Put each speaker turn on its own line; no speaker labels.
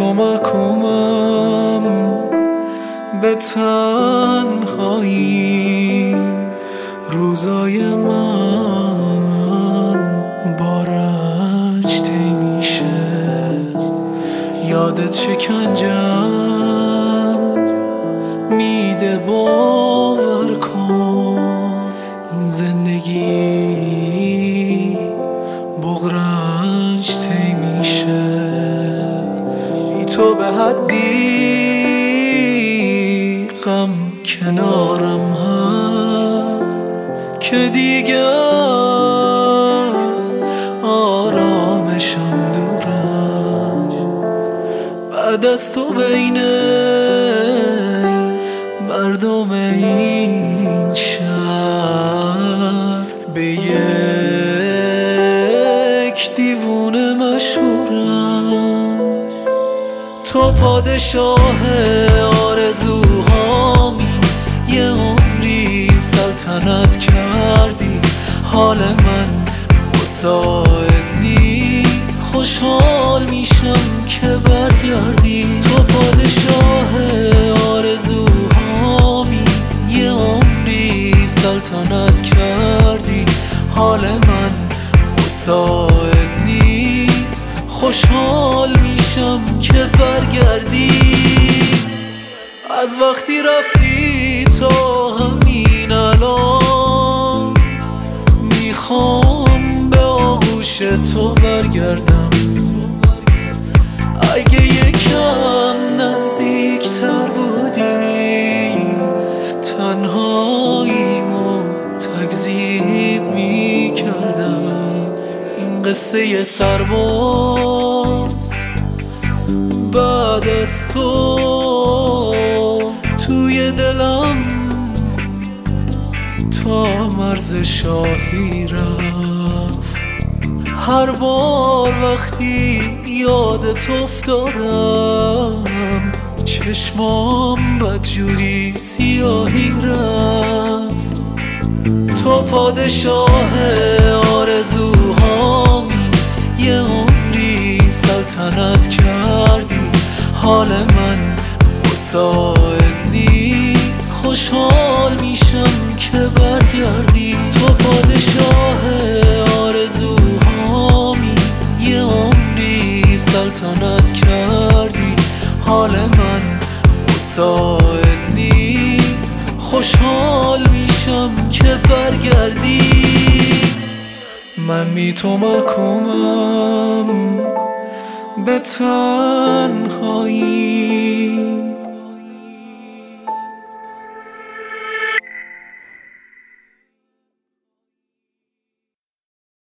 تو محکومم به تنهایی، روزای من با رنج طی میشه، یادت شکنجم میده، باور کن این زندگی بغرنج طی میشه، بی تو به حدی غم کنارم هست که دیگه از آرامشم دورم، بعد از تو بین مردم این شهر به یک دیوونه مشهورم. تو پادشاه آرزوهامی، یه عمری سلطنت کردی، حال من مساعد نیست، خوشحال میشم که برگردی. تو پادشاه آرزوهامی، یه عمری سلطنت کردی، حال من مساعد نیست، خوشحال میشم که برگردی. از وقتی رفتی تا همین الان میخوام به آغوش تو برگردم، اگه یکم نزدیکتر بودی تنهاییمو تکذیب میکردم. این قصه سرباز بعد از تو توی دلم تا مرز شاهی رفت. هر بار وقتی یادت افتادم چشمام بدجوری سیاهی رفت. تو پادشاه آرزوهامی، یه عمری سلطنت کردی، حال من مساعد نیست، خوشحال میشم که برگردی. تو پادشاه آرزوهامی، یه عمری سلطنت کردی، حال من مساعد نیست، خوشحال میشم که برگردی. من بی تو محکومم به تنهایی،